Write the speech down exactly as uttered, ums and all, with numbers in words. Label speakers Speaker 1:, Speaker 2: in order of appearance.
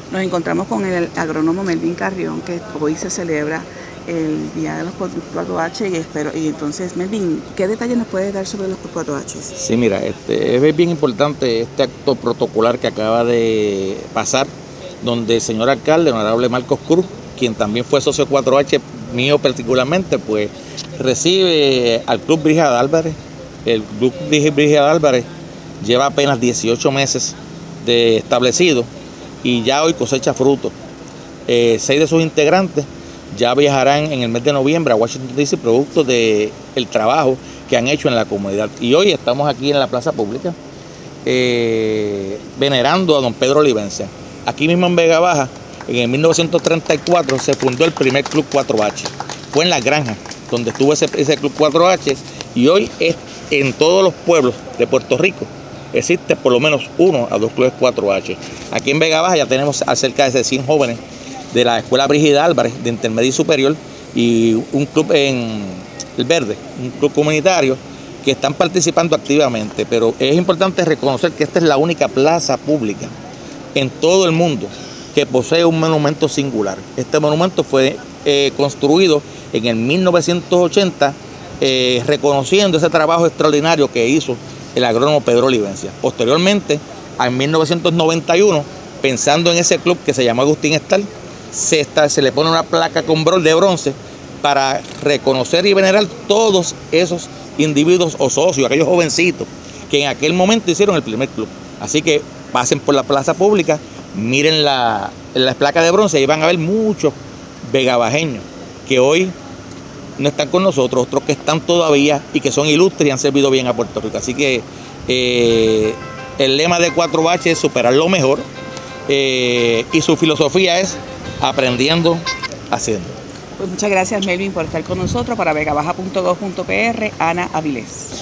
Speaker 1: Nos encontramos con el agrónomo Melvin Carrión, que hoy se celebra el Día de los cuatro H y espero, y entonces Melvin, ¿qué detalles nos puedes dar sobre los cuatro H?
Speaker 2: Sí, mira, este, es bien importante este acto protocolar que acaba de pasar, donde el señor alcalde, el honorable Marcos Cruz, quien también fue socio cuatro H mío particularmente, pues recibe al Club Brígida Álvarez. El Club Brígida Álvarez lleva apenas dieciocho meses de establecido y ya hoy cosecha frutos. Eh, seis de sus integrantes ya viajarán en el mes de noviembre a Washington D C producto del trabajo que han hecho en la comunidad. Y hoy estamos aquí en la plaza pública eh, venerando a don Pedro Olivense. Aquí mismo en Vega Baja, en el mil novecientos treinta y cuatro, se fundó el primer Club cuatro H. Fue en Las Granjas donde estuvo ese, ese Club cuatro H, y hoy es en todos los pueblos de Puerto Rico. Existe por lo menos uno a dos clubes cuatro H. Aquí en Vega Baja ya tenemos cerca de cien jóvenes de la Escuela Brígida Álvarez de intermedio y superior y un club en El Verde, un club comunitario que están participando activamente. Pero es importante reconocer que esta es la única plaza pública en todo el mundo que posee un monumento singular. Este monumento fue eh, construido en el mil novecientos ochenta, eh, reconociendo ese trabajo extraordinario que hizo el agrónomo Pedro Olivense. Posteriormente, en mil novecientos noventa y uno, pensando en ese club que se llamó Agustín Estal, se, está, se le pone una placa con bron de bronce para reconocer y venerar todos esos individuos o socios, aquellos jovencitos que en aquel momento hicieron el primer club. Así que pasen por la plaza pública, miren la, la placa de bronce y van a ver muchos vegabajeños que hoy no están con nosotros, otros que están todavía y que son ilustres y han servido bien a Puerto Rico. Así que eh, el lema de cuatro H es superar lo mejor, eh, y su filosofía es aprendiendo, haciendo.
Speaker 1: Pues muchas gracias, Melvin, por estar con nosotros. Para vegabaja punto gov punto p r, Ana Avilés.